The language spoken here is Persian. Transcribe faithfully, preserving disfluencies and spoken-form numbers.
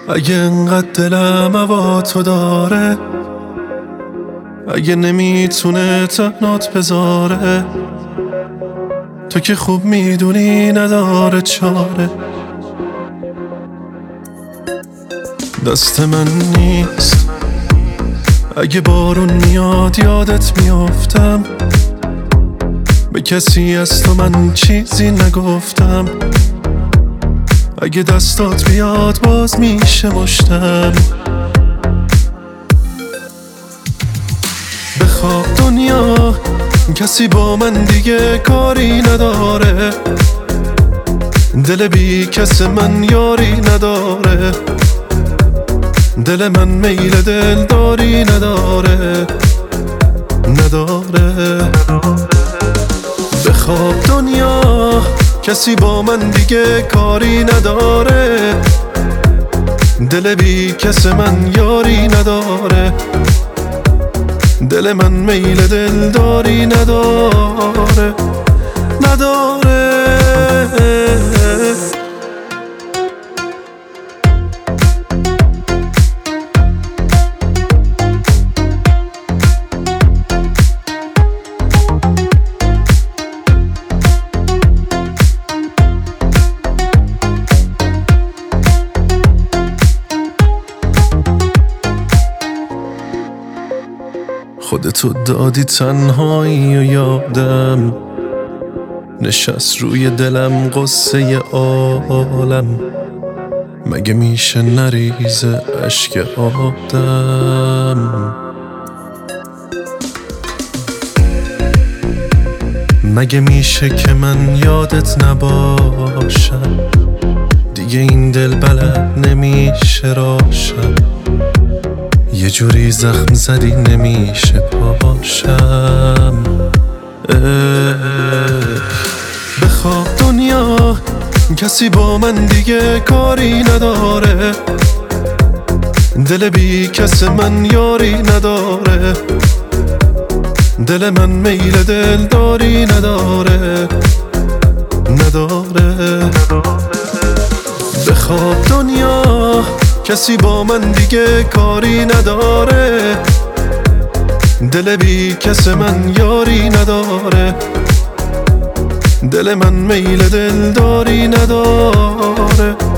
اگه انقدر دلم هوا تو داره، اگه نمیتونه تنات بذاره، تو که خوب میدونی نداره چاره. دست من نیست، اگه بارون میاد یادت میافتم، به کسی از تو من چیزی نگفتم. اگه دستات بیاد باز میشه مشتم. بخواب دنیا کسی با من دیگه کاری نداره، دل بی کس من یاری نداره، دل من میل دلداری نداره نداره. بخواب دنیا کسی با من دیگه کاری نداره، دل بی کس من یاری نداره، دل من میل دلداری نداره نداره. خودتو دادی تنهایی و یادم نشست روی دلم قصه عالم. مگه میشه نریزه اشک آدم؟ مگه میشه که من یادت نباشم؟ دیگه این دل بلد نمیشه راشم، یه جوری زخم زدی نمیشه پاشم. بخواب دنیا کسی با من دیگه کاری نداره، دل بی کس من یاری نداره، دل من میل دلداری نداره نداره. بخواب دنیا کسی با من دیگه کاری نداره، دل بی کس من یاری نداره، دل من میل دلداری نداره